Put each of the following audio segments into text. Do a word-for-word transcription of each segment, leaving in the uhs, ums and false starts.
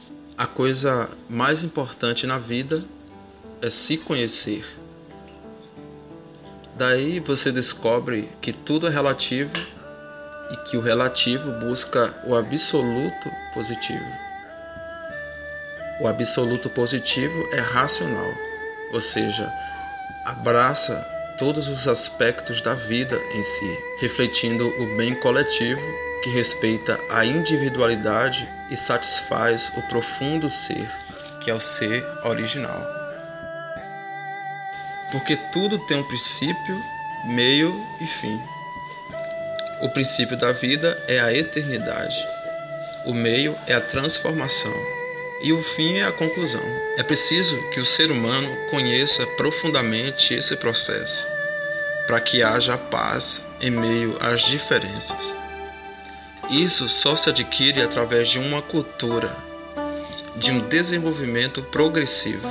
A coisa mais importante na vida é se conhecer. Daí você descobre que tudo é relativo e que o relativo busca o absoluto positivo. O absoluto positivo é racional, ou seja, abraça todos os aspectos da vida em si, refletindo o bem coletivo que respeita a individualidade e satisfaz o profundo ser, que é o ser original. Porque tudo tem um princípio, meio e fim. O princípio da vida é a eternidade, o meio é a transformação e o fim é a conclusão. É preciso que o ser humano conheça profundamente esse processo, para que haja paz em meio às diferenças. Isso só se adquire através de uma cultura, de um desenvolvimento progressivo.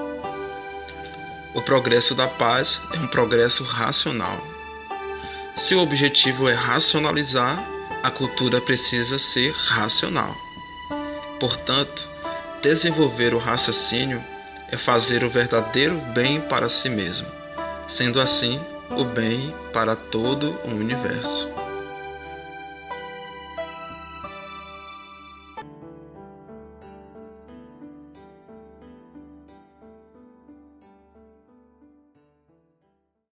O progresso da paz é um progresso racional. Se o objetivo é racionalizar, a cultura precisa ser racional. Portanto, desenvolver o raciocínio é fazer o verdadeiro bem para si mesmo, sendo assim o bem para todo o universo.